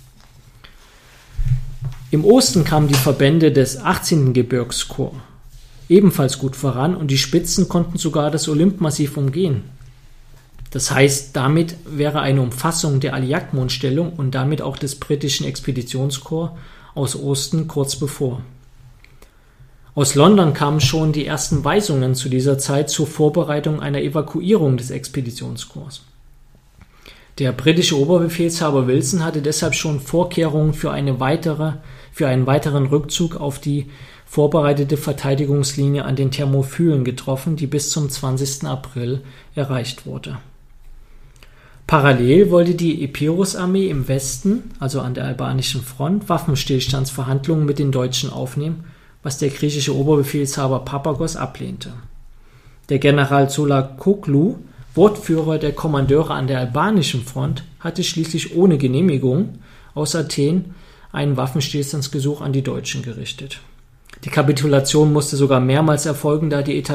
[SPEAKER 2] Im Osten kamen die Verbände des 18. Gebirgskorps ebenfalls gut voran und die Spitzen konnten sogar das Olympmassiv umgehen. Das heißt, damit wäre eine Umfassung der Aliakmon-Stellung und damit auch des britischen Expeditionskorps aus Osten kurz bevor. Aus London kamen schon die ersten Weisungen zu dieser Zeit zur Vorbereitung einer Evakuierung des Expeditionskorps. Der britische Oberbefehlshaber Wilson hatte deshalb schon Vorkehrungen für einen weiteren Rückzug auf die vorbereitete Verteidigungslinie an den Thermopylen getroffen, die bis zum 20. April erreicht wurde. Parallel wollte die Epirus-Armee im Westen, also an der albanischen Front, Waffenstillstandsverhandlungen mit den Deutschen aufnehmen, was der griechische Oberbefehlshaber Papagos ablehnte. Der General Zola-Koklu, Wortführer der Kommandeure an der albanischen Front, hatte schließlich ohne Genehmigung aus Athen einen Waffenstillstandsgesuch an die Deutschen gerichtet. Die Kapitulation musste sogar mehrmals erfolgen, da die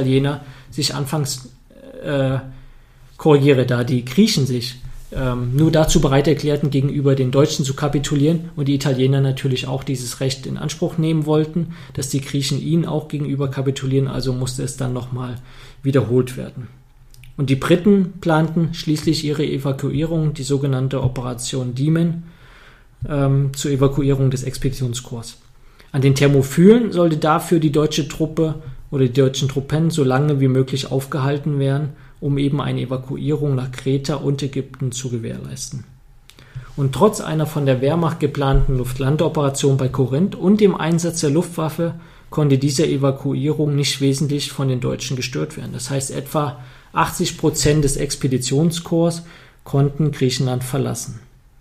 [SPEAKER 2] Griechen sich nur dazu bereit erklärten, gegenüber den Deutschen zu kapitulieren und die Italiener natürlich auch dieses Recht in Anspruch nehmen wollten, dass die Griechen ihnen auch gegenüber kapitulieren, also musste es dann nochmal wiederholt werden. Und die Briten planten schließlich ihre Evakuierung, die sogenannte Operation Demon, zur Evakuierung des Expeditionskorps. An den Thermopylen sollte dafür die deutsche Truppe oder die deutschen Truppen so lange wie möglich aufgehalten werden, um eben eine Evakuierung nach Kreta und Ägypten zu gewährleisten. Und trotz einer von der Wehrmacht geplanten Luftlandeoperation bei Korinth und dem Einsatz der Luftwaffe konnte diese Evakuierung nicht wesentlich von den Deutschen gestört werden. Das heißt, etwa 80% des Expeditionskorps konnten Griechenland verlassen.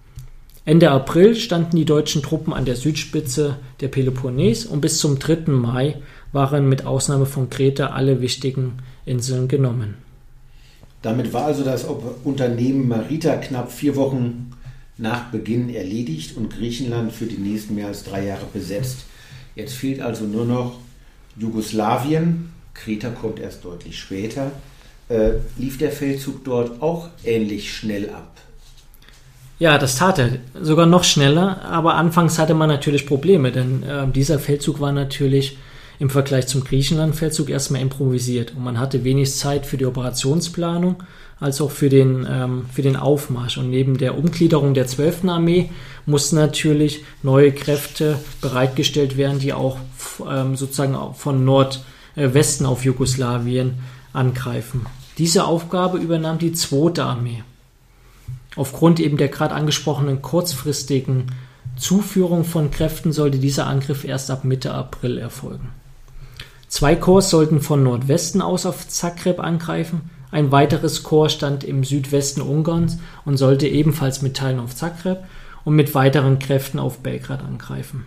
[SPEAKER 2] Ende April standen die deutschen Truppen an der Südspitze der Peloponnes und bis zum 3. Mai waren mit Ausnahme von Kreta alle wichtigen Inseln genommen.
[SPEAKER 1] Damit war also das Unternehmen Marita knapp 4 Wochen nach Beginn erledigt und Griechenland für die nächsten mehr als 3 Jahre besetzt. Jetzt fehlt also nur noch Jugoslawien. Kreta kommt erst deutlich später. Lief der Feldzug dort auch ähnlich schnell ab?
[SPEAKER 2] Ja, das tat er. Sogar noch schneller, aber anfangs hatte man natürlich Probleme, denn dieser Feldzug war natürlich im Vergleich zum Griechenland-Feldzug erstmal improvisiert und man hatte wenig Zeit für die Operationsplanung als auch für den Aufmarsch. Und neben der Umgliederung der 12. Armee mussten natürlich neue Kräfte bereitgestellt werden, die auch sozusagen von Nordwesten auf Jugoslawien angreifen. Diese Aufgabe übernahm die 2. Armee. Aufgrund eben der gerade angesprochenen kurzfristigen Zuführung von Kräften sollte dieser Angriff erst ab Mitte April erfolgen. 2 Korps sollten von Nordwesten aus auf Zagreb angreifen, ein weiteres Korps stand im Südwesten Ungarns und sollte ebenfalls mit Teilen auf Zagreb und mit weiteren Kräften auf Belgrad angreifen.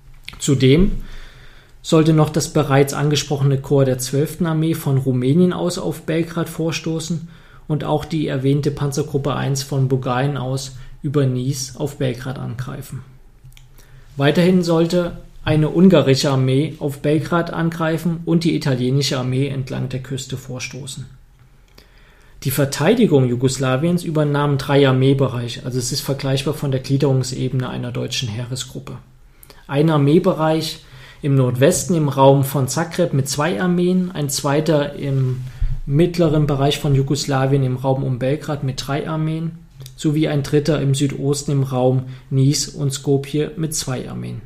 [SPEAKER 2] Zudem sollte noch das bereits angesprochene Korps der 12. Armee von Rumänien aus auf Belgrad vorstoßen und auch die erwähnte Panzergruppe 1 von Bulgarien aus über Nice auf Belgrad angreifen. Weiterhin sollte eine ungarische Armee auf Belgrad angreifen und die italienische Armee entlang der Küste vorstoßen. Die Verteidigung Jugoslawiens übernahmen 3 Armeebereiche, also es ist vergleichbar von der Gliederungsebene einer deutschen Heeresgruppe. Ein Armeebereich im Nordwesten im Raum von Zagreb mit 2 Armeen, ein zweiter im mittleren Bereich von Jugoslawien im Raum um Belgrad mit 3 Armeen, sowie ein dritter im Südosten im Raum Nice und Skopje mit 2 Armeen.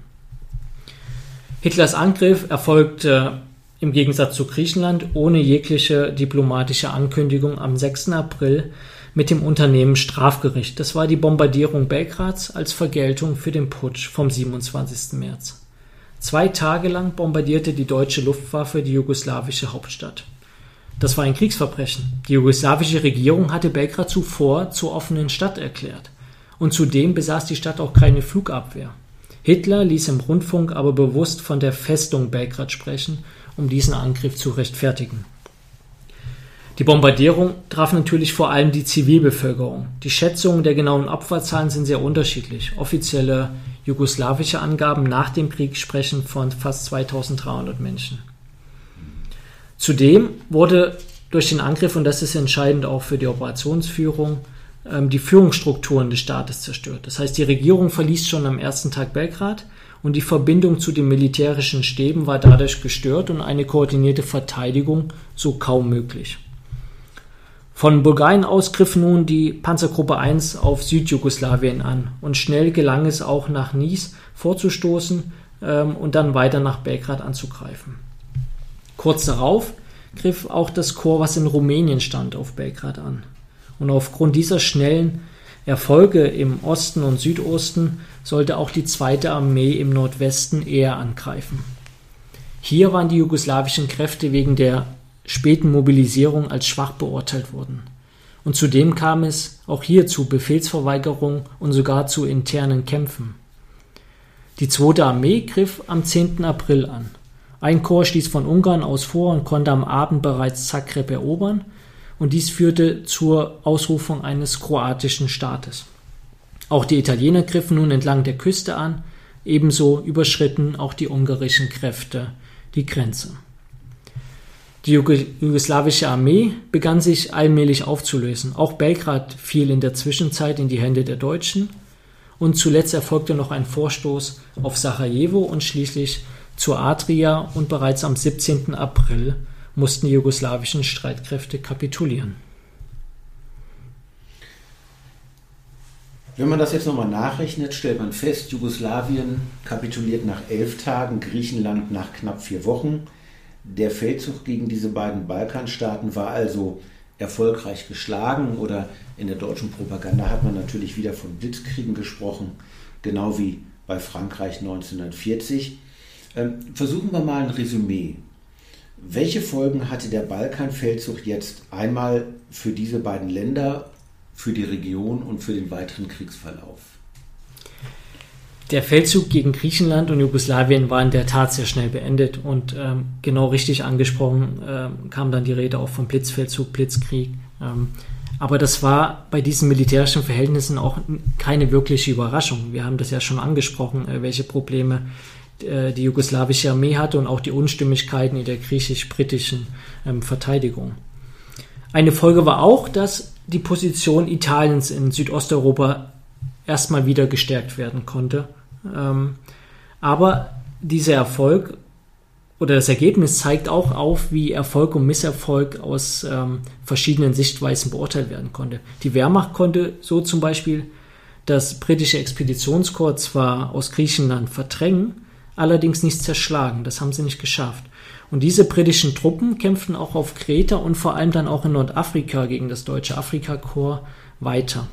[SPEAKER 2] Hitlers Angriff erfolgte im Gegensatz zu Griechenland ohne jegliche diplomatische Ankündigung am 6. April mit dem Unternehmen Strafgericht. Das war die Bombardierung Belgrads als Vergeltung für den Putsch vom 27. März. 2 Tage lang bombardierte die deutsche Luftwaffe die jugoslawische Hauptstadt. Das war ein Kriegsverbrechen. Die jugoslawische Regierung hatte Belgrad zuvor zur offenen Stadt erklärt. Und zudem besaß die Stadt auch keine Flugabwehr. Hitler ließ im Rundfunk aber bewusst von der Festung Belgrad sprechen, um diesen Angriff zu rechtfertigen. Die Bombardierung traf natürlich vor allem die Zivilbevölkerung. Die Schätzungen der genauen Opferzahlen sind sehr unterschiedlich. Offizielle jugoslawische Angaben nach dem Krieg sprechen von fast 2300 Menschen. Zudem wurde durch den Angriff, und das ist entscheidend auch für die Operationsführung, die Führungsstrukturen des Staates zerstört. Das heißt, die Regierung verließ schon am ersten Tag Belgrad und die Verbindung zu den militärischen Stäben war dadurch gestört und eine koordinierte Verteidigung so kaum möglich. Von Bulgarien aus griff nun die Panzergruppe 1 auf Südjugoslawien an und schnell gelang es auch nach Nice vorzustoßen und dann weiter nach Belgrad anzugreifen. Kurz darauf griff auch das Korps, was in Rumänien stand, auf Belgrad an. Und aufgrund dieser schnellen Erfolge im Osten und Südosten sollte auch die 2. Armee im Nordwesten eher angreifen. Hier waren die jugoslawischen Kräfte wegen der späten Mobilisierung als schwach beurteilt worden. Und zudem kam es auch hier zu Befehlsverweigerung und sogar zu internen Kämpfen. Die 2. Armee griff am 10. April an. Ein Korps stieß von Ungarn aus vor und konnte am Abend bereits Zagreb erobern, und dies führte zur Ausrufung eines kroatischen Staates. Auch die Italiener griffen nun entlang der Küste an, ebenso überschritten auch die ungarischen Kräfte die Grenze. Die jugoslawische Armee begann sich allmählich aufzulösen. Auch Belgrad fiel in der Zwischenzeit in die Hände der Deutschen und zuletzt erfolgte noch ein Vorstoß auf Sarajevo und schließlich zur Adria, und bereits am 17. April mussten die jugoslawischen Streitkräfte kapitulieren.
[SPEAKER 1] Wenn man das jetzt nochmal nachrechnet, stellt man fest, Jugoslawien kapituliert nach 11 Tagen, Griechenland nach knapp 4 Wochen. Der Feldzug gegen diese beiden Balkanstaaten war also erfolgreich geschlagen, oder in der deutschen Propaganda hat man natürlich wieder von Blitzkriegen gesprochen, genau wie bei Frankreich 1940. Versuchen wir mal ein Resümee. Welche Folgen hatte der Balkanfeldzug jetzt einmal für diese beiden Länder, für die Region und für den weiteren Kriegsverlauf?
[SPEAKER 2] Der Feldzug gegen Griechenland und Jugoslawien war in der Tat sehr schnell beendet und genau richtig angesprochen kam dann die Rede auch vom Blitzfeldzug, Blitzkrieg. Aber das war bei diesen militärischen Verhältnissen auch keine wirkliche Überraschung. Wir haben das ja schon angesprochen, welche Probleme die jugoslawische Armee hatte und auch die Unstimmigkeiten in der griechisch-britischen Verteidigung. Eine Folge war auch, dass die Position Italiens in Südosteuropa erstmal wieder gestärkt werden konnte. Aber dieser Erfolg oder das Ergebnis zeigt auch auf, wie Erfolg und Misserfolg aus verschiedenen Sichtweisen beurteilt werden konnte. Die Wehrmacht konnte so zum Beispiel das britische Expeditionskorps zwar aus Griechenland verdrängen, allerdings nicht zerschlagen. Das haben sie nicht geschafft. Und diese britischen Truppen kämpften auch auf Kreta und vor allem dann auch in Nordafrika gegen das deutsche Afrikakorps weiter.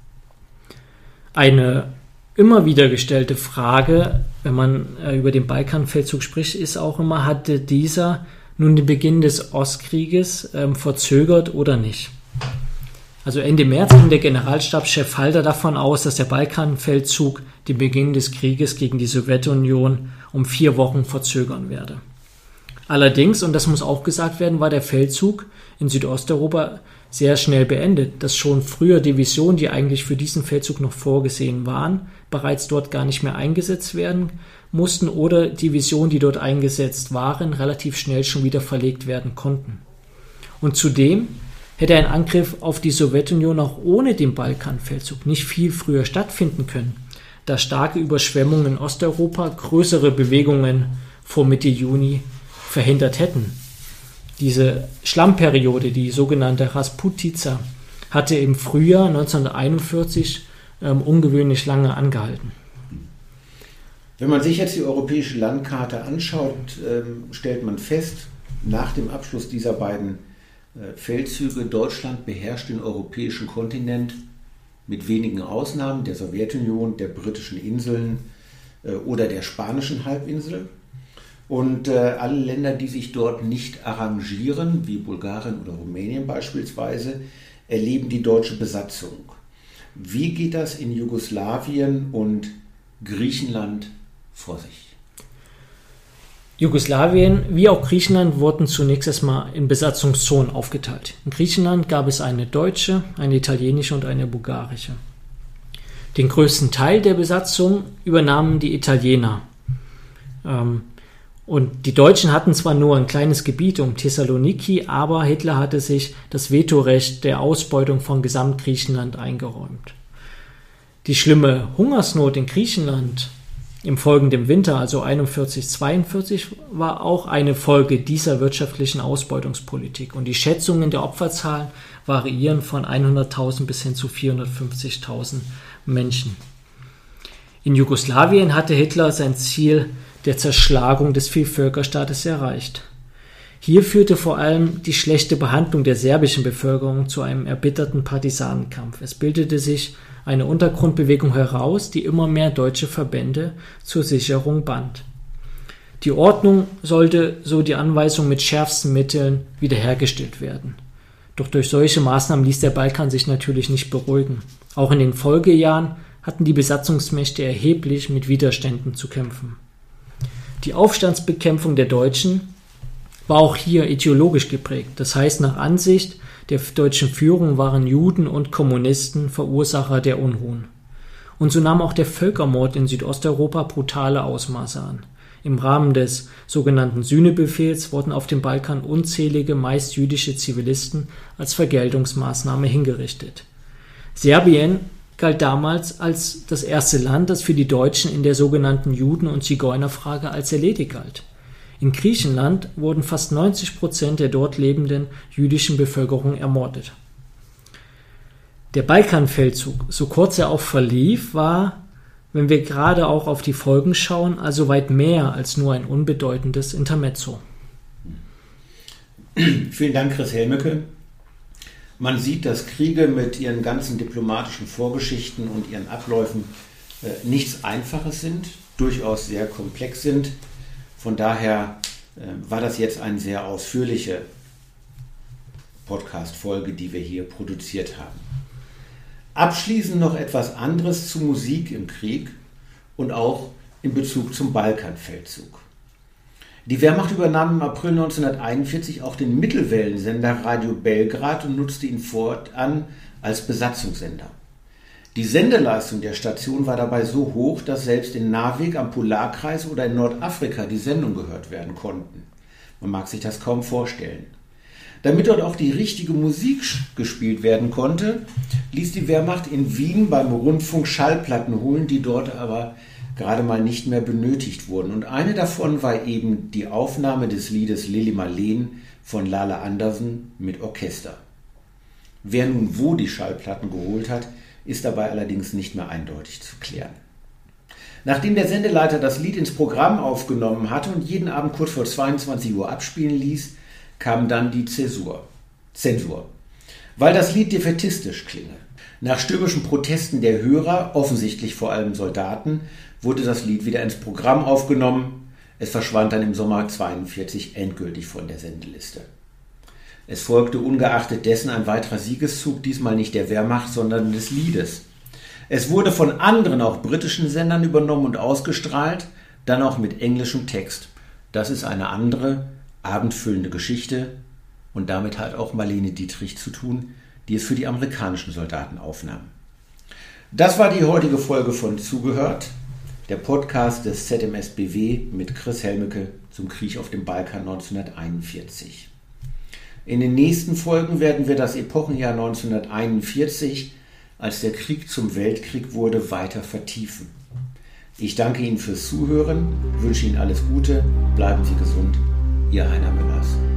[SPEAKER 2] Eine immer wieder gestellte Frage, wenn man über den Balkanfeldzug spricht, ist auch immer, hatte dieser nun den Beginn des Ostkrieges verzögert oder nicht? Also Ende März ging der Generalstabschef Halder davon aus, dass der Balkanfeldzug den Beginn des Krieges gegen die Sowjetunion um 4 Wochen verzögern werde. Allerdings, und das muss auch gesagt werden, war der Feldzug in Südosteuropa sehr schnell beendet, dass schon früher Divisionen, die eigentlich für diesen Feldzug noch vorgesehen waren, bereits dort gar nicht mehr eingesetzt werden mussten oder Divisionen, die dort eingesetzt waren, relativ schnell schon wieder verlegt werden konnten. Und zudem hätte ein Angriff auf die Sowjetunion auch ohne den Balkanfeldzug nicht viel früher stattfinden können, da starke Überschwemmungen in Osteuropa, größere Bewegungen vor Mitte Juni verhindert hätten. Diese Schlammperiode, die sogenannte Rasputica, hatte im Frühjahr 1941 ungewöhnlich lange angehalten.
[SPEAKER 1] Wenn man sich jetzt die europäische Landkarte anschaut, stellt man fest, nach dem Abschluss dieser beiden Feldzüge, Deutschland beherrscht den europäischen Kontinent mit wenigen Ausnahmen, der Sowjetunion, der britischen Inseln oder der spanischen Halbinsel. Und alle Länder, die sich dort nicht arrangieren, wie Bulgarien oder Rumänien beispielsweise, erleben die deutsche Besatzung. Wie geht das in Jugoslawien und Griechenland vor sich?
[SPEAKER 2] Jugoslawien wie auch Griechenland wurden zunächst erstmal in Besatzungszonen aufgeteilt. In Griechenland gab es eine deutsche, eine italienische und eine bulgarische. Den größten Teil der Besatzung übernahmen die Italiener. Und die Deutschen hatten zwar nur ein kleines Gebiet um Thessaloniki, aber Hitler hatte sich das Vetorecht der Ausbeutung von Gesamtgriechenland eingeräumt. Die schlimme Hungersnot in Griechenland im folgenden Winter, also 41-42, war auch eine Folge dieser wirtschaftlichen Ausbeutungspolitik. Und die Schätzungen der Opferzahlen variieren von 100.000 bis hin zu 450.000 Menschen. In Jugoslawien hatte Hitler sein Ziel der Zerschlagung des Vielvölkerstaates erreicht. Hier führte vor allem die schlechte Behandlung der serbischen Bevölkerung zu einem erbitterten Partisanenkampf. Es bildete sich eine Untergrundbewegung heraus, die immer mehr deutsche Verbände zur Sicherung band. Die Ordnung sollte, so die Anweisung, mit schärfsten Mitteln wiederhergestellt werden. Doch durch solche Maßnahmen ließ der Balkan sich natürlich nicht beruhigen. Auch in den Folgejahren hatten die Besatzungsmächte erheblich mit Widerständen zu kämpfen. Die Aufstandsbekämpfung der Deutschen war auch hier ideologisch geprägt. Das heißt, nach Ansicht der deutschen Führung waren Juden und Kommunisten Verursacher der Unruhen. Und so nahm auch der Völkermord in Südosteuropa brutale Ausmaße an. Im Rahmen des sogenannten Sühnebefehls wurden auf dem Balkan unzählige, meist jüdische Zivilisten als Vergeltungsmaßnahme hingerichtet. Serbien galt damals als das erste Land, das für die Deutschen in der sogenannten Juden- und Zigeunerfrage als erledigt galt. In Griechenland wurden fast 90% der dort lebenden jüdischen Bevölkerung ermordet. Der Balkanfeldzug, so kurz er auch verlief, war, wenn wir gerade auch auf die Folgen schauen, also weit mehr als nur ein unbedeutendes Intermezzo.
[SPEAKER 1] Vielen Dank, Chris Helmeke. Man sieht, dass Kriege mit ihren ganzen diplomatischen Vorgeschichten und ihren Abläufen nichts Einfaches sind, durchaus sehr komplex sind. Von daher war das jetzt eine sehr ausführliche Podcast-Folge, die wir hier produziert haben. Abschließend noch etwas anderes zu Musik im Krieg und auch in Bezug zum Balkanfeldzug. Die Wehrmacht übernahm im April 1941 auch den Mittelwellensender Radio Belgrad und nutzte ihn fortan als Besatzungssender. Die Sendeleistung der Station war dabei so hoch, dass selbst in Narvik am Polarkreis oder in Nordafrika die Sendungen gehört werden konnten. Man mag sich das kaum vorstellen. Damit dort auch die richtige Musik gespielt werden konnte, ließ die Wehrmacht in Wien beim Rundfunk Schallplatten holen, die dort aber gerade mal nicht mehr benötigt wurden. Und eine davon war eben die Aufnahme des Liedes Lili Marleen von Lale Andersen mit Orchester. Wer nun wo die Schallplatten geholt hat, ist dabei allerdings nicht mehr eindeutig zu klären. Nachdem der Sendeleiter das Lied ins Programm aufgenommen hatte und jeden Abend kurz vor 22 Uhr abspielen ließ, kam dann die Zensur, weil das Lied defaitistisch klinge. Nach stürmischen Protesten der Hörer, offensichtlich vor allem Soldaten, wurde das Lied wieder ins Programm aufgenommen. Es verschwand dann im Sommer 1942 endgültig von der Sendeliste. Es folgte ungeachtet dessen ein weiterer Siegeszug, diesmal nicht der Wehrmacht, sondern des Liedes. Es wurde von anderen, auch britischen Sendern übernommen und ausgestrahlt, dann auch mit englischem Text. Das ist eine andere, abendfüllende Geschichte und damit hat auch Marlene Dietrich zu tun, die es für die amerikanischen Soldaten aufnahm. Das war die heutige Folge von Zugehört, der Podcast des ZMSBW mit Chris Helmeke zum Krieg auf dem Balkan 1941. In den nächsten Folgen werden wir das Epochenjahr 1941, als der Krieg zum Weltkrieg wurde, weiter vertiefen. Ich danke Ihnen fürs Zuhören, wünsche Ihnen alles Gute, bleiben Sie gesund. Ihr Heiner Müllers.